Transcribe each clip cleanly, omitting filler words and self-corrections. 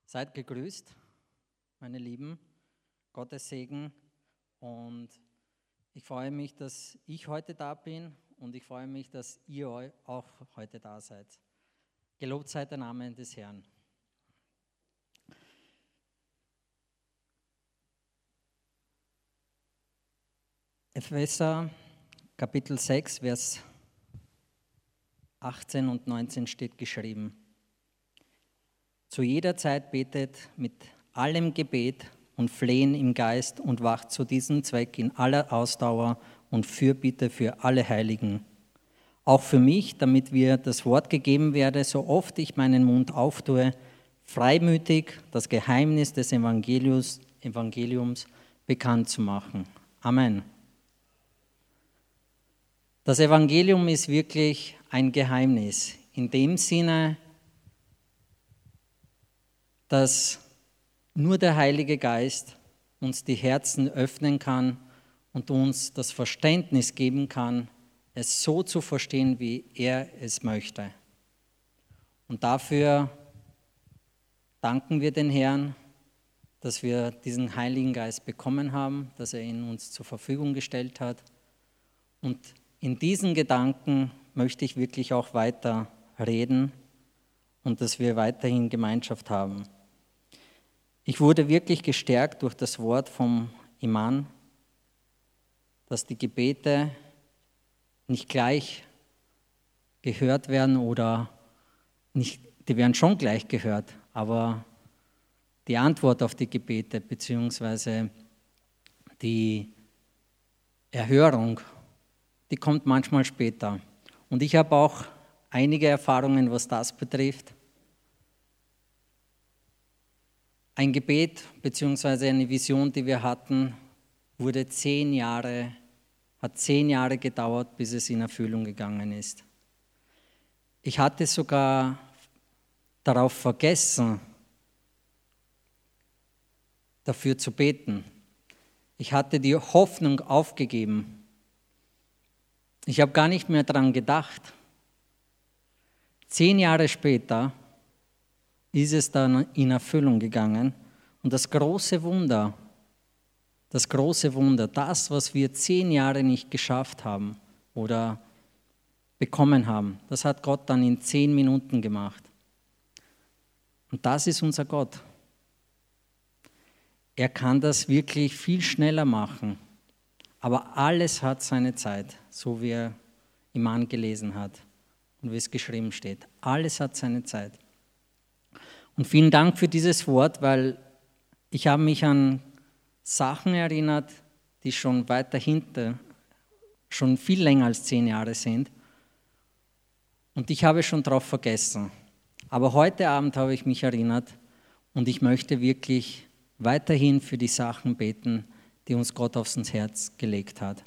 Seid gegrüßt, meine Lieben, Gottes Segen, und ich freue mich, dass ich heute da bin und ich freue mich, dass ihr auch heute da seid. Gelobt sei der Name des Herrn. Epheser Kapitel 6, Vers 18 und 19 steht geschrieben: Zu jeder Zeit betet mit allem Gebet und Flehen im Geist und wacht zu diesem Zweck in aller Ausdauer und Fürbitte für alle Heiligen. Auch für mich, damit mir das Wort gegeben werde, so oft ich meinen Mund auftue, freimütig das Geheimnis des Evangeliums bekannt zu machen. Amen. Das Evangelium ist wirklich ein Geheimnis, in dem Sinne, dass nur der Heilige Geist uns die Herzen öffnen kann und uns das Verständnis geben kann, es so zu verstehen, wie er es möchte. Und dafür danken wir den Herrn, dass wir diesen Heiligen Geist bekommen haben, dass er ihn uns zur Verfügung gestellt hat. Und in diesen Gedanken möchte ich wirklich auch weiter reden und dass wir weiterhin Gemeinschaft haben. Ich wurde wirklich gestärkt durch das Wort vom Iman, dass die Gebete nicht gleich gehört werden oder nicht, die werden schon gleich gehört, aber die Antwort auf die Gebete bzw. die Erhörung, die kommt manchmal später. Und ich habe auch einige Erfahrungen, was das betrifft. Ein Gebet bzw. eine Vision, die wir hatten, hat 10 Jahre gedauert, bis es in Erfüllung gegangen ist. Ich hatte sogar darauf vergessen, dafür zu beten. Ich hatte die Hoffnung aufgegeben. Ich habe gar nicht mehr daran gedacht. 10 Jahre später ist es dann in Erfüllung gegangen. Und das große Wunder, das, was wir 10 Jahre nicht geschafft haben oder bekommen haben, das hat Gott dann in 10 Minuten gemacht. Und das ist unser Gott. Er kann das wirklich viel schneller machen. Aber alles hat seine Zeit, so wie er Iman gelesen hat und wie es geschrieben steht. Alles hat seine Zeit. Und vielen Dank für dieses Wort, weil ich habe mich an Sachen erinnert, die schon weiter hinter, schon viel länger als 10 Jahre sind. Und ich habe schon darauf vergessen. Aber heute Abend habe ich mich erinnert und ich möchte wirklich weiterhin für die Sachen beten, die uns Gott aufs Herz gelegt hat.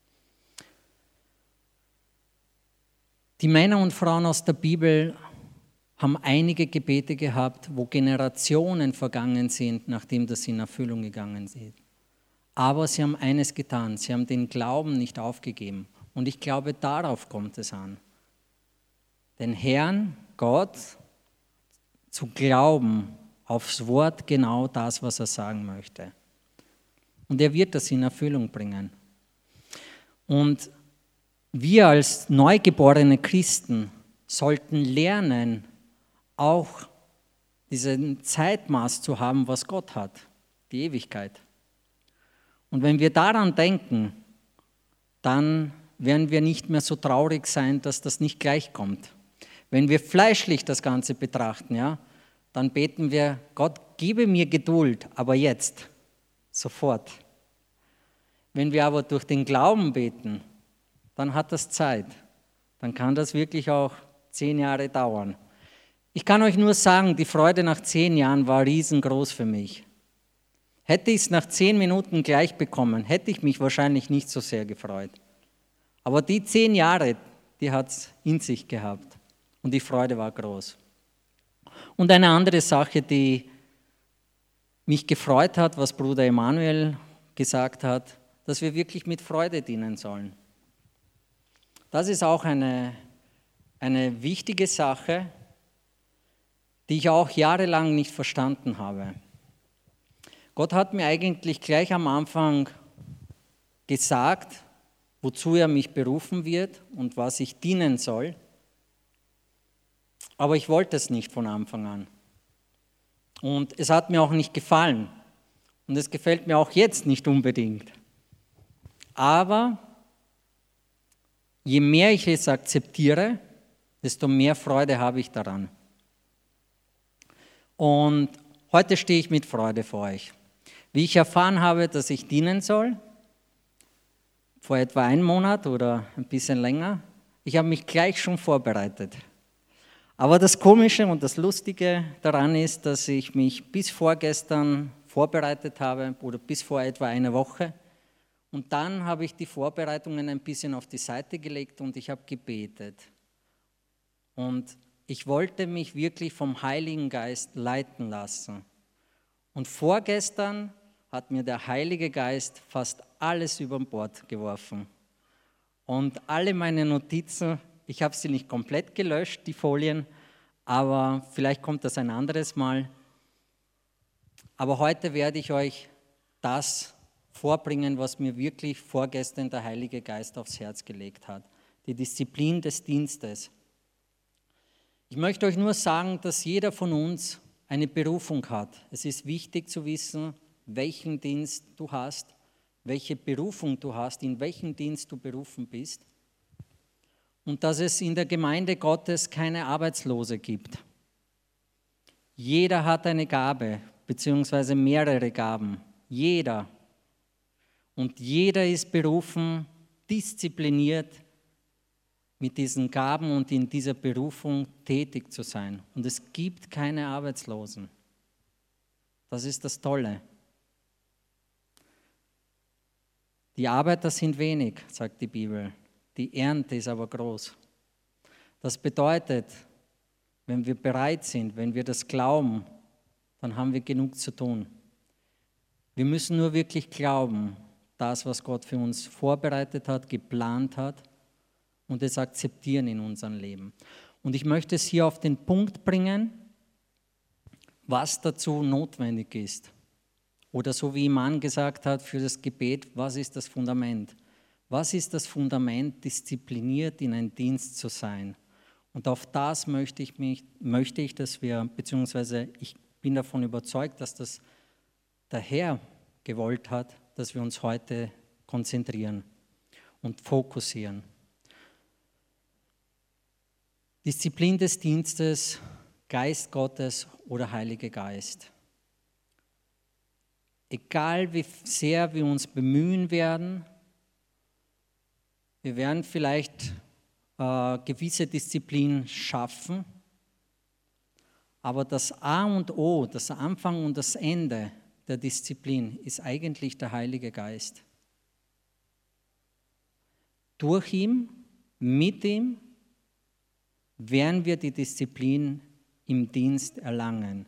Die Männer und Frauen aus der Bibel haben einige Gebete gehabt, wo Generationen vergangen sind, nachdem das in Erfüllung gegangen ist. Aber sie haben eines getan, sie haben den Glauben nicht aufgegeben. Und ich glaube, darauf kommt es an. Den Herrn, Gott, zu glauben, aufs Wort genau das, was er sagen möchte. Und er wird das in Erfüllung bringen. Und wir als neugeborene Christen sollten lernen, auch diesen Zeitmaß zu haben, was Gott hat, die Ewigkeit. Und wenn wir daran denken, dann werden wir nicht mehr so traurig sein, dass das nicht gleich kommt. Wenn wir fleischlich das Ganze betrachten, ja, dann beten wir, Gott, gebe mir Geduld, aber jetzt, sofort. Wenn wir aber durch den Glauben beten, dann hat das Zeit. Dann kann das wirklich auch 10 Jahre dauern. Ich kann euch nur sagen, die Freude nach 10 Jahren war riesengroß für mich. Hätte ich es nach 10 Minuten gleich bekommen, hätte ich mich wahrscheinlich nicht so sehr gefreut. Aber die 10 Jahre, die hat es in sich gehabt und die Freude war groß. Und eine andere Sache, die mich gefreut hat, was Bruder Emanuel gesagt hat, dass wir wirklich mit Freude dienen sollen. Das ist auch eine wichtige Sache, die ich auch jahrelang nicht verstanden habe. Gott hat mir eigentlich gleich am Anfang gesagt, wozu er mich berufen wird und was ich dienen soll. Aber ich wollte es nicht von Anfang an. Und es hat mir auch nicht gefallen. Und es gefällt mir auch jetzt nicht unbedingt. Aber je mehr ich es akzeptiere, desto mehr Freude habe ich daran. Und heute stehe ich mit Freude vor euch. Wie ich erfahren habe, dass ich dienen soll, vor etwa einem Monat oder ein bisschen länger, ich habe mich gleich schon vorbereitet. Aber das Komische und das Lustige daran ist, dass ich mich bis vorgestern vorbereitet habe oder bis vor etwa einer Woche. Und dann habe ich die Vorbereitungen ein bisschen auf die Seite gelegt und ich habe gebetet. Und ich wollte mich wirklich vom Heiligen Geist leiten lassen. Und vorgestern hat mir der Heilige Geist fast alles über Bord geworfen. Und alle meine Notizen, ich habe sie nicht komplett gelöscht, die Folien, aber vielleicht kommt das ein anderes Mal. Aber heute werde ich euch das vorbringen, was mir wirklich vorgestern der Heilige Geist aufs Herz gelegt hat. Die Disziplin des Dienstes. Ich möchte euch nur sagen, dass jeder von uns eine Berufung hat. Es ist wichtig zu wissen, welchen Dienst du hast, welche Berufung du hast, in welchen Dienst du berufen bist. Und dass es in der Gemeinde Gottes keine Arbeitslose gibt. Jeder hat eine Gabe, beziehungsweise mehrere Gaben. Jeder. Und jeder ist berufen, diszipliniert mit diesen Gaben und in dieser Berufung tätig zu sein. Und es gibt keine Arbeitslosen. Das ist das Tolle. Die Arbeiter sind wenig, sagt die Bibel. Die Ernte ist aber groß. Das bedeutet, wenn wir bereit sind, wenn wir das glauben, dann haben wir genug zu tun. Wir müssen nur wirklich glauben, das, was Gott für uns vorbereitet hat, geplant hat und es akzeptieren in unserem Leben. Und ich möchte es hier auf den Punkt bringen, was dazu notwendig ist. Oder so wie Iman gesagt hat für das Gebet, was ist das Fundament? Was ist das Fundament, diszipliniert in einen Dienst zu sein? Und auf das möchte ich, dass wir, beziehungsweise ich bin davon überzeugt, dass das der Herr gewollt hat, dass wir uns heute konzentrieren und fokussieren. Disziplin des Dienstes, Geist Gottes oder Heiliger Geist. Egal wie sehr wir uns bemühen werden, wir werden vielleicht gewisse Disziplin schaffen, aber das A und O, das Anfang und das Ende der Disziplin ist eigentlich der Heilige Geist. Durch ihn, mit ihm, werden wir die Disziplin im Dienst erlangen.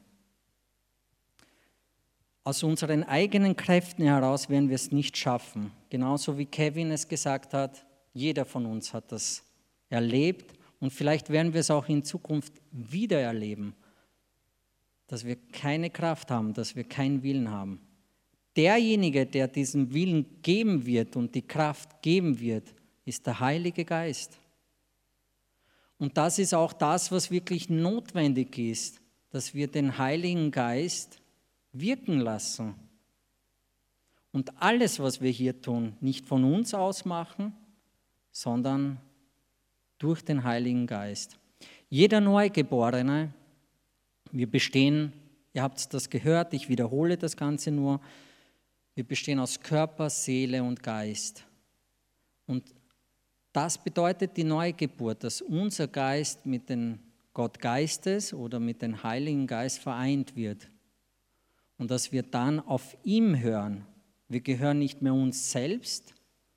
Aus unseren eigenen Kräften heraus werden wir es nicht schaffen. Genauso wie Kevin es gesagt hat, jeder von uns hat das erlebt und vielleicht werden wir es auch in Zukunft wieder erleben, dass wir keine Kraft haben, dass wir keinen Willen haben. Derjenige, der diesen Willen geben wird und die Kraft geben wird, ist der Heilige Geist. Und das ist auch das, was wirklich notwendig ist, dass wir den Heiligen Geist wirken lassen. Und alles, was wir hier tun, nicht von uns aus machen, sondern durch den Heiligen Geist. Jeder Neugeborene, wir bestehen, ihr habt das gehört, ich wiederhole das Ganze nur, wir bestehen aus Körper, Seele und Geist. Und das bedeutet die Neugeburt, dass unser Geist mit dem Gott Geistes oder mit dem Heiligen Geist vereint wird. Und dass wir dann auf ihm hören. Wir gehören nicht mehr uns selbst,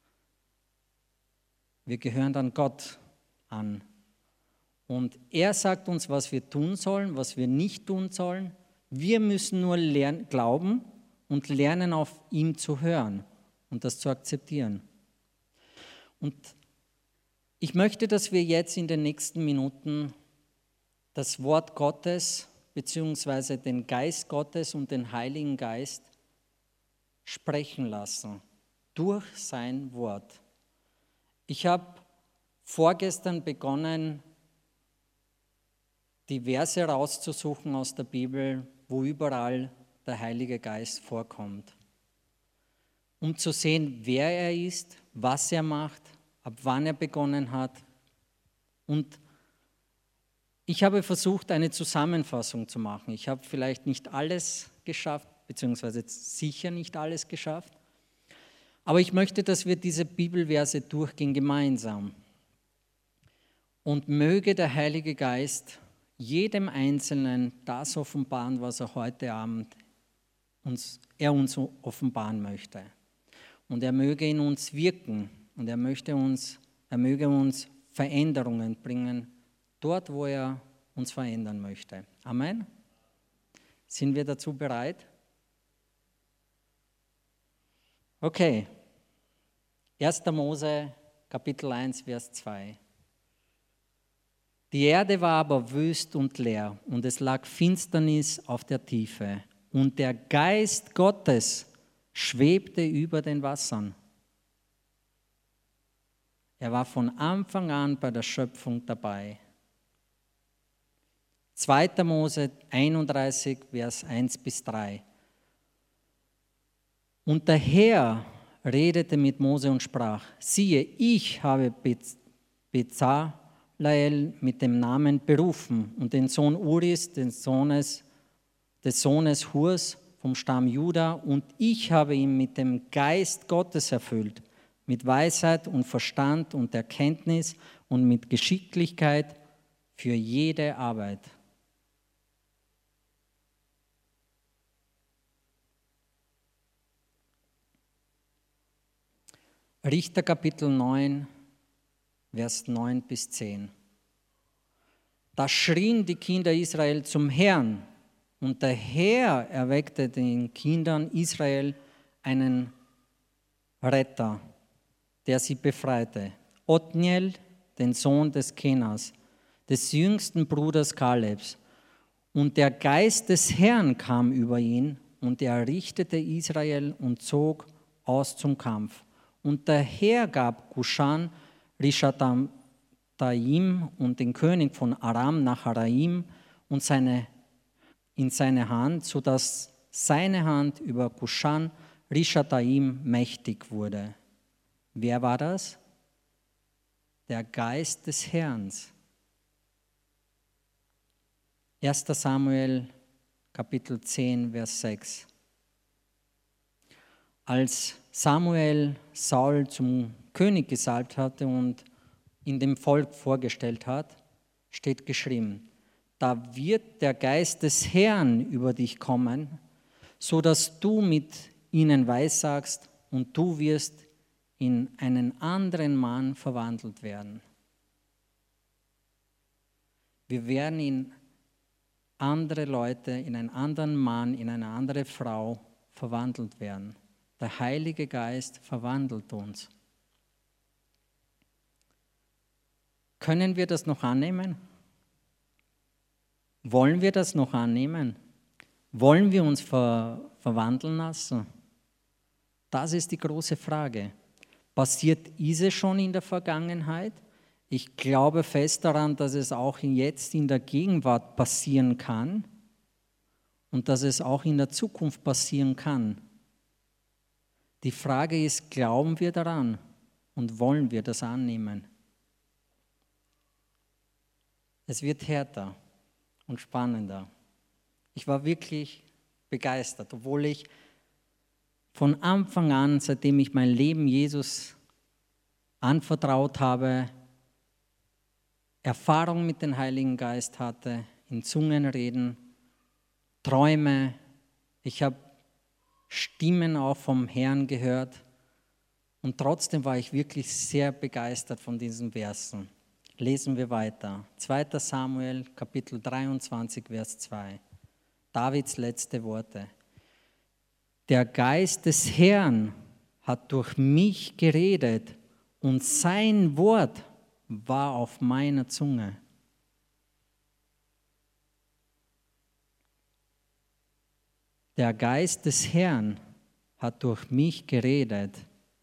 wir gehören dann Gott an. Und er sagt uns, was wir tun sollen, was wir nicht tun sollen. Wir müssen nur glauben und lernen, auf ihn zu hören und das zu akzeptieren. Und ich möchte, dass wir jetzt in den nächsten Minuten das Wort Gottes bzw. den Geist Gottes und den Heiligen Geist sprechen lassen durch sein Wort. Ich habe vorgestern begonnen, die Verse rauszusuchen aus der Bibel, wo überall der Heilige Geist vorkommt, um zu sehen, wer er ist, was er macht, ab wann er begonnen hat. Und ich habe versucht, eine Zusammenfassung zu machen. Ich habe vielleicht nicht alles geschafft, beziehungsweise sicher nicht alles geschafft, aber ich möchte, dass wir diese Bibelverse durchgehen gemeinsam. Und möge der Heilige Geist jedem Einzelnen das offenbaren, was er heute Abend uns offenbaren möchte. Und er möge in uns wirken und er möge uns Veränderungen bringen, dort, wo er uns verändern möchte. Amen? Sind wir dazu bereit? Okay. 1. Mose, Kapitel 1, Vers 2. Die Erde war aber wüst und leer, und es lag Finsternis auf der Tiefe. Und der Geist Gottes schwebte über den Wassern. Er war von Anfang an bei der Schöpfung dabei. 2. Mose 31, Vers 1 bis 3. Und der Herr redete mit Mose und sprach: Siehe, ich habe Bezaleel mit dem Namen berufen und den Sohn Uris, des Sohnes Hurs vom Stamm Juda, und ich habe ihn mit dem Geist Gottes erfüllt, mit Weisheit und Verstand und Erkenntnis und mit Geschicklichkeit für jede Arbeit. Richter Kapitel 9, Vers 9 bis 10. Da schrien die Kinder Israel zum Herrn, und der Herr erweckte den Kindern Israel einen Retter, der sie befreite. Othniel, den Sohn des Kenas, des jüngsten Bruders Kalebs. Und der Geist des Herrn kam über ihn, und er richtete Israel und zog aus zum Kampf. Und der Herr gab Kushan, Rishathaim und den König von Aram Naharaim und in seine Hand, sodass seine Hand über Kushan, Rishathaim mächtig wurde. Wer war das? Der Geist des Herrn. 1. Samuel, Kapitel 10, Vers 6. Als Samuel Saul zum König gesalbt hatte und in dem Volk vorgestellt hat, steht geschrieben: Da wird der Geist des Herrn über dich kommen, so dass du mit ihnen weissagst, und du wirst in einen anderen Mann verwandelt werden. Wir werden in andere Leute, in einen anderen Mann, in eine andere Frau verwandelt werden. Der Heilige Geist verwandelt uns. Können wir das noch annehmen? Wollen wir das noch annehmen? Wollen wir uns verwandeln lassen? Das ist die große Frage. Passiert es schon in der Vergangenheit? Ich glaube fest daran, dass es auch jetzt in der Gegenwart passieren kann und dass es auch in der Zukunft passieren kann. Die Frage ist, glauben wir daran und wollen wir das annehmen? Es wird härter und spannender. Ich war wirklich begeistert, obwohl ich von Anfang an, seitdem ich mein Leben Jesus anvertraut habe, Erfahrung mit dem Heiligen Geist hatte, in Zungen reden, Träume. Ich habe Stimmen auch vom Herrn gehört und trotzdem war ich wirklich sehr begeistert von diesen Versen. Lesen wir weiter. 2. Samuel, Kapitel 23, Vers 2. Davids letzte Worte. Der Geist des Herrn hat durch mich geredet und sein Wort war auf meiner Zunge. Der Geist des Herrn hat durch mich geredet.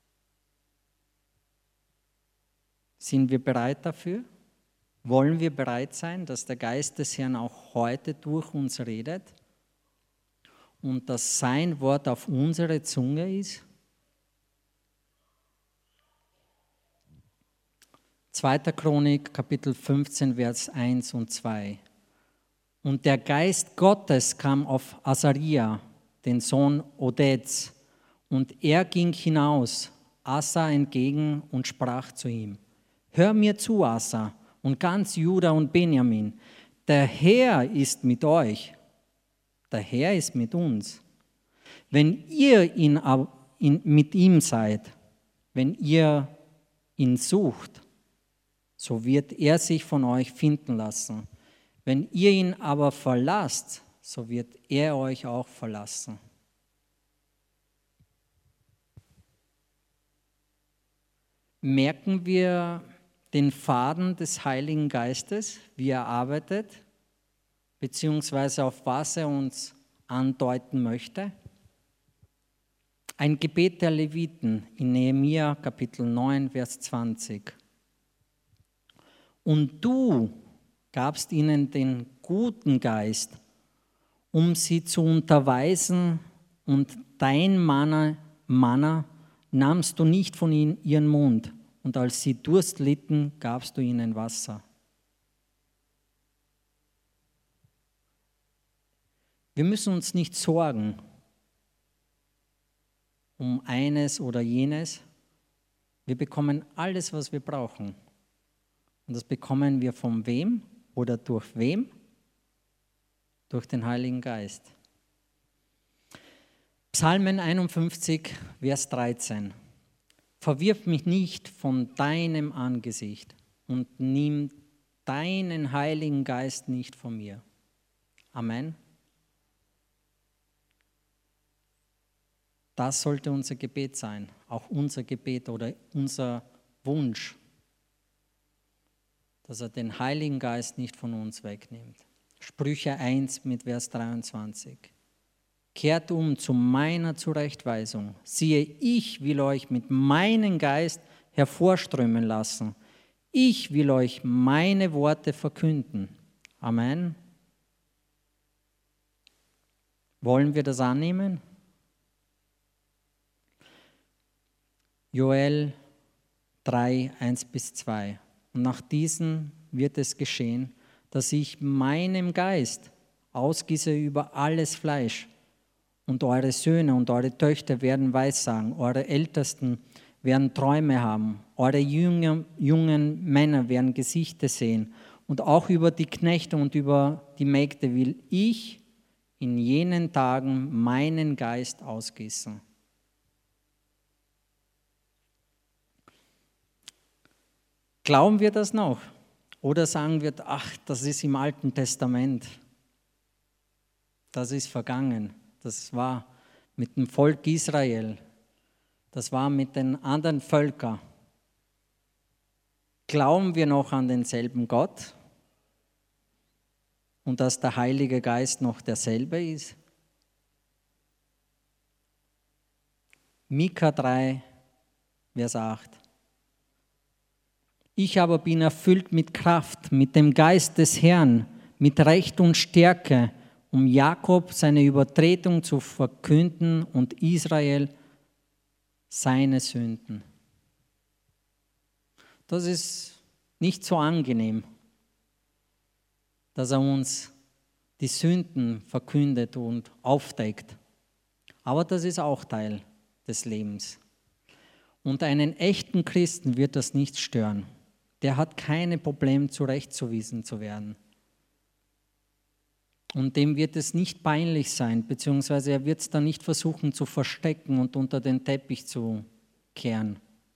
Sind wir bereit dafür? Wollen wir bereit sein, dass der Geist des Herrn auch heute durch uns redet und dass sein Wort auf unsere Zunge ist? 2. Chronik, Kapitel 15, Vers 1 und 2. Und der Geist Gottes kam auf Asaria, den Sohn Odeds, und er ging hinaus, Asa entgegen und sprach zu ihm: Hör mir zu, Asa, und ganz Juda und Benjamin, der Herr ist mit euch, der Herr ist mit uns. Wenn ihr mit ihm seid, wenn ihr ihn sucht, so wird er sich von euch finden lassen. Wenn ihr ihn aber verlasst, so wird er euch auch verlassen. Merken wir den Faden des Heiligen Geistes, wie er arbeitet, beziehungsweise auf was er uns andeuten möchte? Ein Gebet der Leviten in Nehemia Kapitel 9, Vers 20. Und du gabst ihnen den guten Geist, um sie zu unterweisen, und dein Manna nahmst du nicht von ihren Mund, und als sie Durst litten, gabst du ihnen Wasser. Wir müssen uns nicht sorgen um eines oder jenes. Wir bekommen alles, was wir brauchen. Und das bekommen wir von wem oder durch wem? Durch den Heiligen Geist. Psalmen 51, Vers 13. Verwirf mich nicht von deinem Angesicht und nimm deinen Heiligen Geist nicht von mir. Amen. Das sollte unser Gebet sein, auch unser Gebet oder unser Wunsch, dass er den Heiligen Geist nicht von uns wegnimmt. Sprüche 1 mit Vers 23. Kehrt um zu meiner Zurechtweisung. Siehe, ich will euch mit meinem Geist hervorströmen lassen. Ich will euch meine Worte verkünden. Amen. Wollen wir das annehmen? Joel 3, 1-2. Und nach diesen wird es geschehen, dass ich meinem Geist ausgieße über alles Fleisch. Und eure Söhne und eure Töchter werden Weissagen, eure Ältesten werden Träume haben, eure jungen Männer werden Gesichter sehen. Und auch über die Knechte und über die Mägde will ich in jenen Tagen meinen Geist ausgießen. Glauben wir das noch? Oder sagen wir, ach, das ist im Alten Testament. Das ist vergangen. Das war mit dem Volk Israel. Das war mit den anderen Völkern. Glauben wir noch an denselben Gott? Und dass der Heilige Geist noch derselbe ist? Mika 3, Vers 8. Ich aber bin erfüllt mit Kraft, mit dem Geist des Herrn, mit Recht und Stärke, um Jakob seine Übertretung zu verkünden und Israel seine Sünden. Das ist nicht so angenehm, dass er uns die Sünden verkündet und aufdeckt. Aber das ist auch Teil des Lebens. Und einen echten Christen wird das nicht stören. Der hat keine Probleme, zurechtzuwiesen zu werden. Und dem wird es nicht peinlich sein, beziehungsweise er wird es dann nicht versuchen zu verstecken und unter den Teppich zu kehren.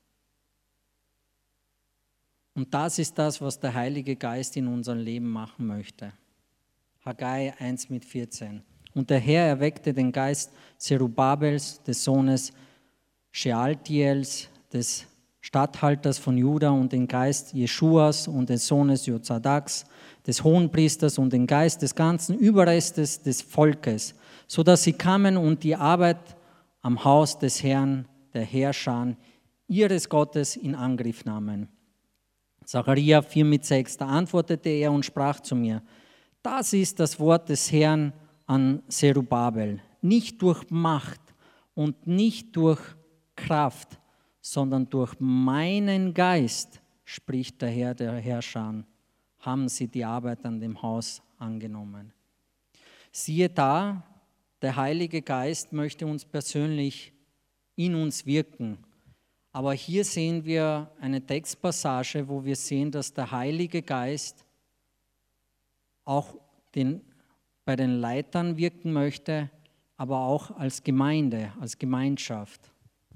Und das ist das, was der Heilige Geist in unserem Leben machen möchte. Haggai 1 mit 14. Und der Herr erweckte den Geist Zerubabels, des Sohnes Shealtiels, des Statthalters von Juda, und den Geist Jeschuas und des Sohnes Jozadaks, des Hohenpriesters, und den Geist des ganzen Überrestes des Volkes, so dass sie kamen und die Arbeit am Haus des Herrn, der Herrscher, ihres Gottes in Angriff nahmen. Sacharja 4,6, da antwortete er und sprach zu mir, das ist das Wort des Herrn an Zerubabel, nicht durch Macht und nicht durch Kraft, sondern durch meinen Geist, spricht der Herr, der Herrscher, haben sie die Arbeit an dem Haus angenommen. Siehe da, der Heilige Geist möchte uns persönlich in uns wirken. Aber hier sehen wir eine Textpassage, wo wir sehen, dass der Heilige Geist auch bei den Leitern wirken möchte, aber auch als Gemeinde, als Gemeinschaft.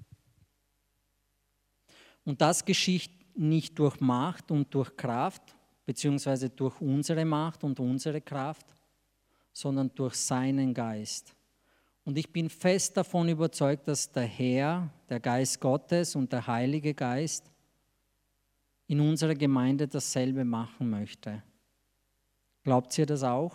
Und das geschieht nicht durch Macht und durch Kraft, beziehungsweise durch unsere Macht und unsere Kraft, sondern durch seinen Geist. Und ich bin fest davon überzeugt, dass der Herr, der Geist Gottes und der Heilige Geist in unserer Gemeinde dasselbe machen möchte. Glaubt ihr das auch?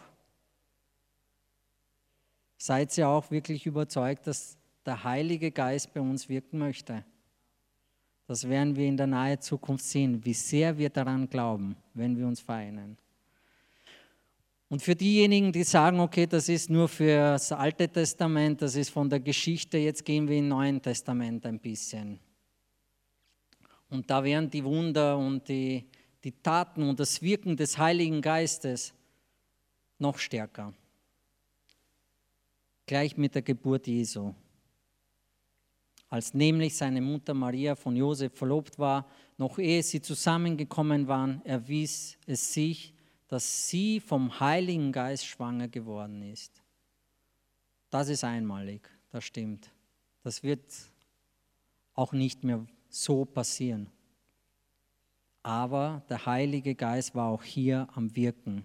Seid ihr auch wirklich überzeugt, dass der Heilige Geist bei uns wirken möchte? Das werden wir in der nahen Zukunft sehen, wie sehr wir daran glauben, wenn wir uns vereinen. Und für diejenigen, die sagen, okay, das ist nur für das Alte Testament, das ist von der Geschichte, jetzt gehen wir im Neuen Testament ein bisschen. Und da werden die Wunder und die Taten und das Wirken des Heiligen Geistes noch stärker. Gleich mit der Geburt Jesu. Als nämlich seine Mutter Maria von Josef verlobt war, noch ehe sie zusammengekommen waren, erwies es sich, dass sie vom Heiligen Geist schwanger geworden ist. Das ist einmalig, das stimmt. Das wird auch nicht mehr so passieren. Aber der Heilige Geist war auch hier am Wirken.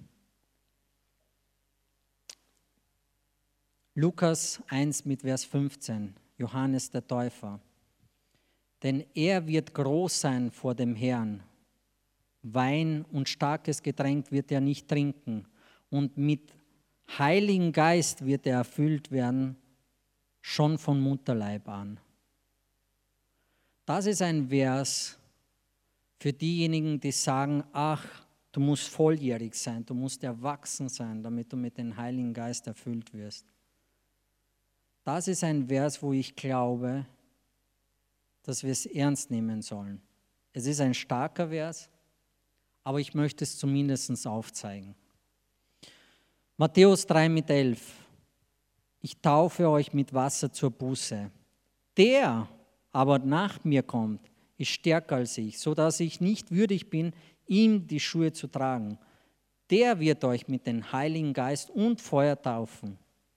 Lukas 1 mit Vers 15, Johannes der Täufer. Denn er wird groß sein vor dem Herrn. Wein und starkes Getränk wird er nicht trinken. Und mit Heiligen Geist wird er erfüllt werden, schon von Mutterleib an. Das ist ein Vers für diejenigen, die sagen, ach, du musst volljährig sein, du musst erwachsen sein, damit du mit dem Heiligen Geist erfüllt wirst. Das ist ein Vers, wo ich glaube, dass wir es ernst nehmen sollen. Es ist ein starker Vers, aber ich möchte es zumindest aufzeigen. Matthäus 3 mit 11. Ich taufe euch mit Wasser zur Buße. Der aber nach mir kommt, ist stärker als ich, sodass ich nicht würdig bin, ihm die Schuhe zu tragen. Der wird euch mit dem Heiligen Geist und Feuer taufen.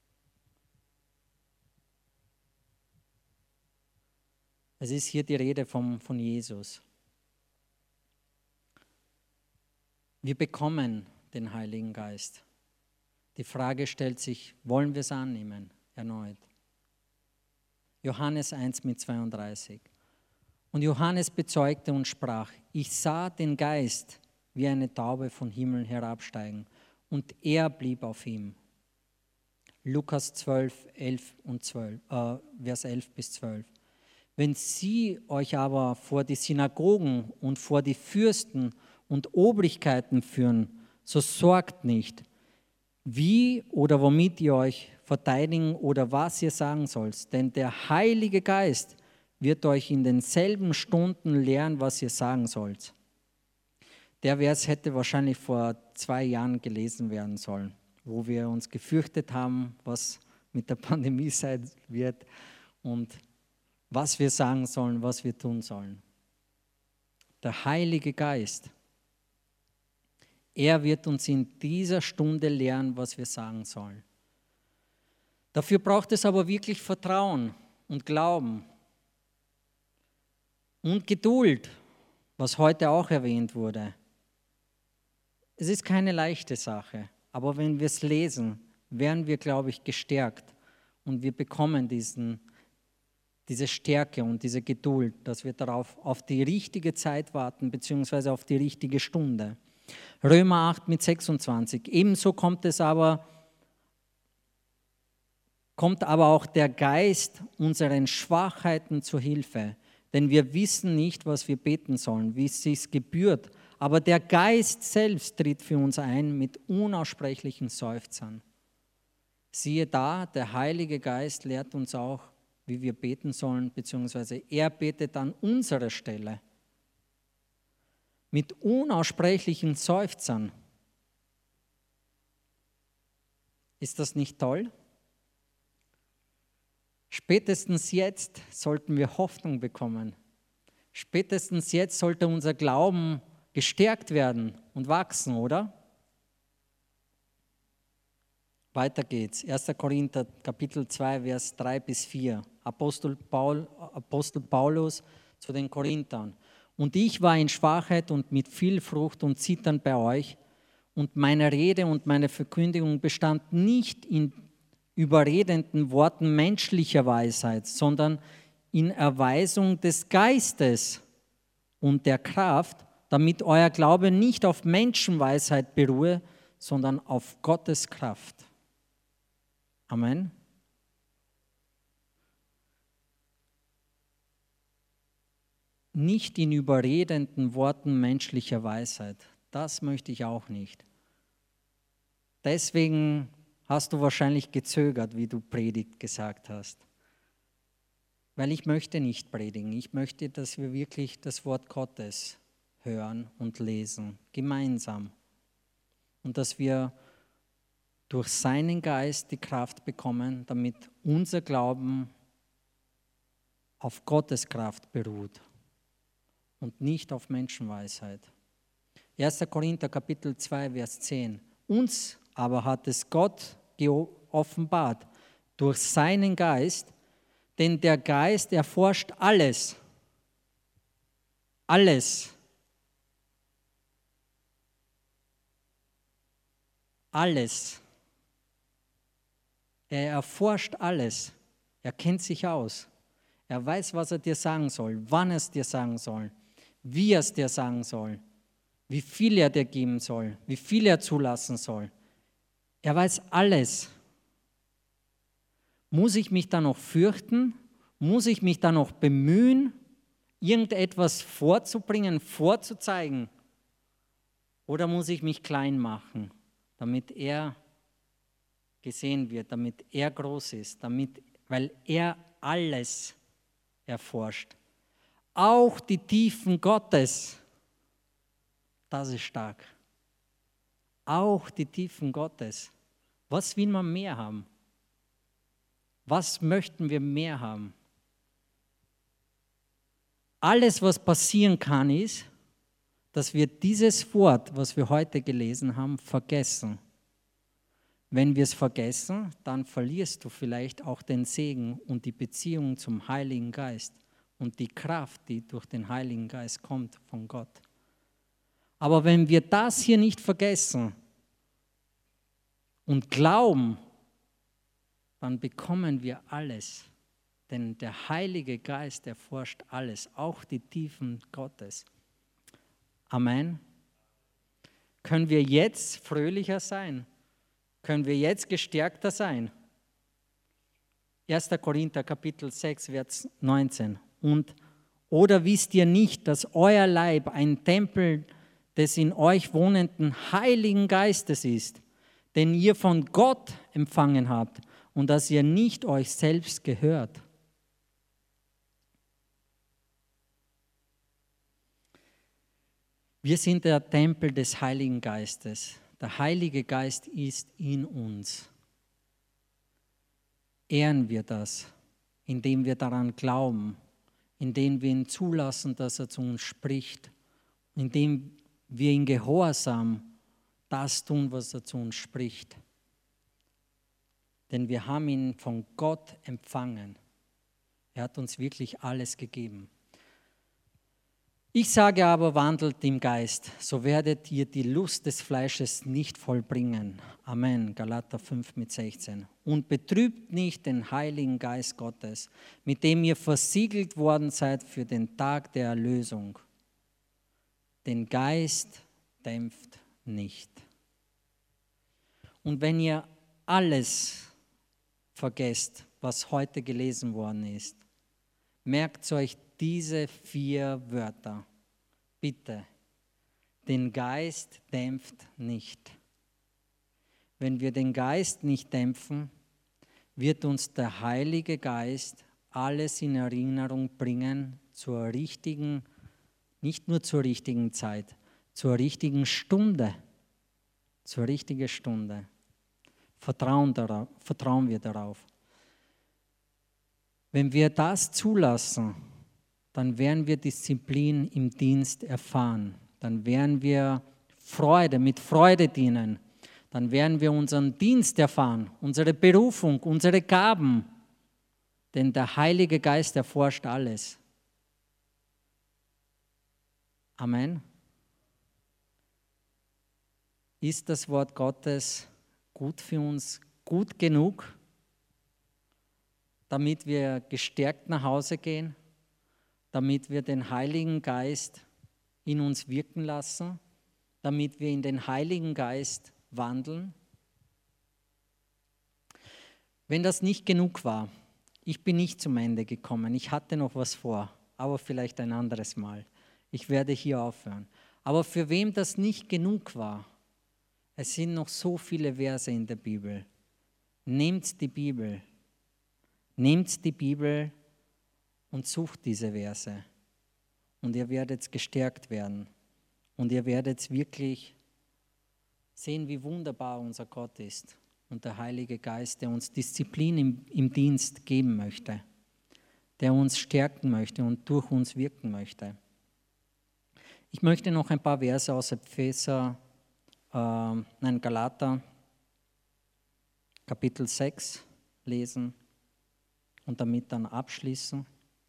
Es ist hier die Rede von Jesus. Wir bekommen den Heiligen Geist. Die Frage stellt sich, wollen wir es annehmen? Erneut. Johannes 1 mit 32. Und Johannes bezeugte und sprach, ich sah den Geist wie eine Taube vom Himmel herabsteigen und er blieb auf ihm. Lukas 12, 11 und 12, Vers 11 bis 12. Wenn sie euch aber vor die Synagogen und vor die Fürsten und Obrigkeiten führen, so sorgt nicht, wie oder womit ihr euch verteidigen oder was ihr sagen sollt. Denn der Heilige Geist wird euch in denselben Stunden lehren, was ihr sagen sollt. Der Vers hätte wahrscheinlich vor 2 Jahren gelesen werden sollen, wo wir uns gefürchtet haben, was mit der Pandemie sein wird und was wir sagen sollen, was wir tun sollen. Der Heilige Geist, er wird uns in dieser Stunde lehren, was wir sagen sollen. Dafür braucht es aber wirklich Vertrauen und Glauben und Geduld, was heute auch erwähnt wurde. Es ist keine leichte Sache, aber wenn wir es lesen, werden wir, glaube ich, gestärkt und wir bekommen diese Stärke und diese Geduld, dass wir darauf auf die richtige Zeit warten, beziehungsweise auf die richtige Stunde. Römer 8 mit 26. Ebenso kommt es aber kommt aber auch der Geist unseren Schwachheiten zu Hilfe. Denn wir wissen nicht, was wir beten sollen, wie es sich gebührt. Aber der Geist selbst tritt für uns ein mit unaussprechlichen Seufzern. Siehe da, der Heilige Geist lehrt uns auch, wie wir beten sollen, beziehungsweise er betet an unserer Stelle. Mit unaussprechlichen Seufzern. Ist das nicht toll? Spätestens jetzt sollten wir Hoffnung bekommen. Spätestens jetzt sollte unser Glauben gestärkt werden und wachsen, oder? Weiter geht's. 1. Korinther, Kapitel 2, Vers 3 bis 4. Apostel Paulus zu den Korinthern. Und ich war in Schwachheit und mit viel Frucht und Zittern bei euch. Und meine Rede und meine Verkündigung bestand nicht in überredenden Worten menschlicher Weisheit, sondern in Erweisung des Geistes und der Kraft, damit euer Glaube nicht auf Menschenweisheit beruhe, sondern auf Gottes Kraft. Amen. Nicht in überredenden Worten menschlicher Weisheit. Das möchte ich auch nicht. Deswegen hast du wahrscheinlich gezögert, wie du Predigt gesagt hast. Weil ich möchte nicht predigen. Ich möchte, dass wir wirklich das Wort Gottes hören und lesen, gemeinsam. Und dass wir durch seinen Geist die Kraft bekommen, damit unser Glauben auf Gottes Kraft beruht und nicht auf Menschenweisheit. 1. Korinther Kapitel 2, Vers 10. Uns aber hat es Gott geoffenbart durch seinen Geist, denn der Geist erforscht alles. Alles. Alles. Er erforscht alles. Er kennt sich aus. Er weiß, was er dir sagen soll, wann er es dir sagen soll, wie er es dir sagen soll, wie viel er dir geben soll, wie viel er zulassen soll. Er weiß alles. Muss ich mich da noch fürchten? Muss ich mich da noch bemühen, irgendetwas vorzubringen, vorzuzeigen? Oder muss ich mich klein machen, damit er gesehen wird, damit er groß ist, weil er alles erforscht? Auch die Tiefen Gottes. Das ist stark. Auch die Tiefen Gottes. Was will man mehr haben? Was möchten wir mehr haben? Alles, was passieren kann, ist, dass wir dieses Wort, was wir heute gelesen haben, vergessen. Wenn wir es vergessen, dann verlierst du vielleicht auch den Segen und die Beziehung zum Heiligen Geist und die Kraft, die durch den Heiligen Geist kommt von Gott. Aber wenn wir das hier nicht vergessen und glauben, dann bekommen wir alles. Denn der Heilige Geist erforscht alles, auch die Tiefen Gottes. Amen. Können wir jetzt fröhlicher sein? Können wir jetzt gestärkter sein? 1. Korinther Kapitel 6, Vers 19. Oder wisst ihr nicht, dass euer Leib ein Tempel des in euch wohnenden Heiligen Geistes ist, den ihr von Gott empfangen habt und dass ihr nicht euch selbst gehört? Wir sind der Tempel des Heiligen Geistes. Der Heilige Geist ist in uns. Ehren wir das, indem wir daran glauben, indem wir ihn zulassen, dass er zu uns spricht, indem wir in Gehorsam das tun, was er zu uns spricht. Denn wir haben ihn von Gott empfangen. Er hat uns wirklich alles gegeben. Ich sage aber, wandelt im Geist, so werdet ihr die Lust des Fleisches nicht vollbringen. Amen. Galater 5 mit 16. Und betrübt nicht den Heiligen Geist Gottes, mit dem ihr versiegelt worden seid für den Tag der Erlösung. Den Geist dämpft nicht. Und wenn ihr alles vergesst, was heute gelesen worden ist. Merkt euch diese 4 Wörter. Bitte, den Geist dämpft nicht. Wenn wir den Geist nicht dämpfen, wird uns der Heilige Geist alles in Erinnerung bringen zur richtigen, nicht nur zur richtigen Zeit, zur richtigen Stunde. Zur richtigen Stunde. Vertrauen wir darauf. Wenn wir das zulassen, dann werden wir Disziplin im Dienst erfahren. Dann werden wir mit Freude dienen. Dann werden wir unseren Dienst erfahren, unsere Berufung, unsere Gaben. Denn der Heilige Geist erforscht alles. Amen. Ist das Wort Gottes gut für uns, gut genug, damit wir gestärkt nach Hause gehen, damit wir den Heiligen Geist in uns wirken lassen, damit wir in den Heiligen Geist wandeln? Wenn das nicht genug war, ich bin nicht zum Ende gekommen, ich hatte noch was vor, aber vielleicht ein anderes Mal. Ich werde hier aufhören. Aber für wem das nicht genug war, es sind noch so viele Verse in der Bibel. Nehmt die Bibel und sucht diese Verse. Und ihr werdet gestärkt werden. Und ihr werdet wirklich sehen, wie wunderbar unser Gott ist. Und der Heilige Geist, der uns Disziplin im Dienst geben möchte. Der uns stärken möchte und durch uns wirken möchte. Ich möchte noch ein paar Verse aus Galater, Kapitel 6 lesen und damit dann abschließen.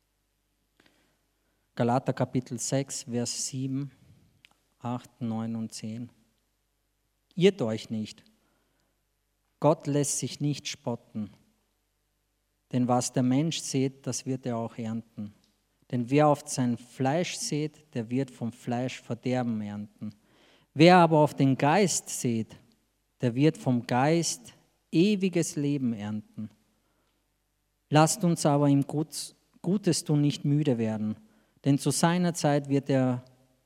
Galater Kapitel 6, Vers 7, 8, 9 und 10. Irrt euch nicht, Gott lässt sich nicht spotten, denn was der Mensch sät, das wird er auch ernten. Denn wer auf sein Fleisch sät, der wird vom Fleisch Verderben ernten. Wer aber auf den Geist sät, der wird vom Geist ewiges Leben ernten. Lasst uns aber im Gutes tun nicht müde werden, denn zu seiner Zeit werden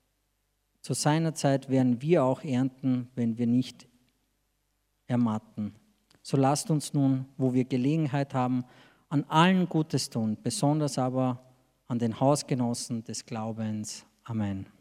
wir auch ernten, wenn wir nicht ermatten. So lasst uns nun, wo wir Gelegenheit haben, an allen Gutes tun, besonders aber an den Hausgenossen des Glaubens. Amen.